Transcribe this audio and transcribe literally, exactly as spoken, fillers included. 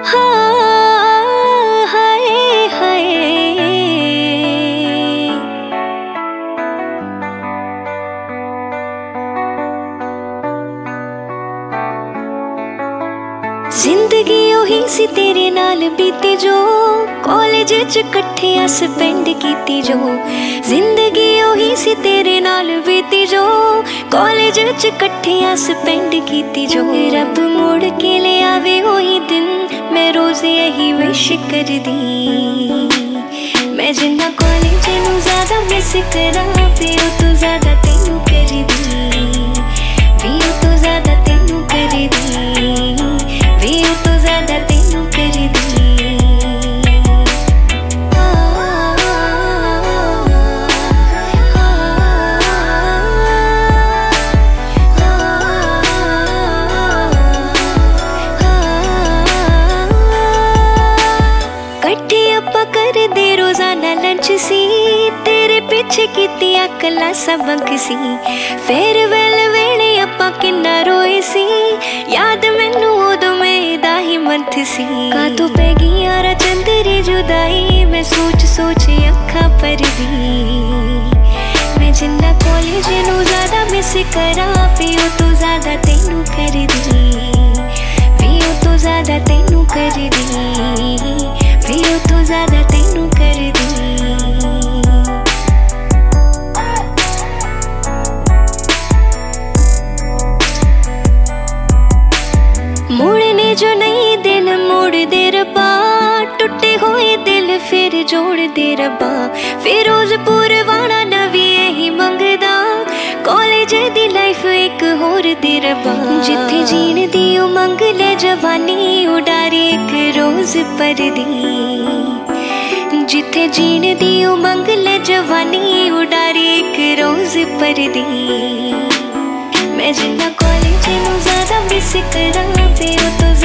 हाँ, हाय हाय। जिंदगी ओही सी तेरे नाल बीती जो कॉलेज च कट्ठे अस पिंड कीती जो। जिंदगी ओही सी तेरे नाल बीती जो कॉलेज च कट्ठे अस पिंड कीती जो। रब मोड़ के ले आवे ओही दिन मैं रोज यही विश करदी। मैं जिन्ना कॉलेज नू ज्यादा मिस करा पियो तू ज्यादा तेनू करदी। पियो तू ज्यादा तेनू करदी। पियो तू ज्यादा तेनू करदी। करदे रोजाना लंच सी तेरे पीछे कीतियां क्लासां बंक सी। फेयरवेल वेले आपां किन्ना रोए सी याद मैनू उदों मेरा ही मंथ सी। कातों पै गई यारा चंदरी जुदाई मैं सोच सोच अखां भरदी। मैं जिन्ना कॉलेज नू ज्यादा मिस करा पियो तू ज्यादा तेनू करदी। पियो तू ज्यादा तेनू करदी। पियो तू ज्यादा तेनू करदी। मोड़ने जो नहीं दिन मोड़ दे रब्बा टुटे हुए दिल फिर जोड़ दे रब्बा। फिरोजपुर वाला नवी यही मंगदा कॉलेज दी लाइफ एक होर दे रब्बा। जिथे जीण दी उमंग ले जवानी उडारी एक रोज परदी। जिथे जीण दी उमंग ले जवानी उडारी एक रोज परदी। मैं जिन्ना कॉलेज नू ज्यादा मिस करा पियो तू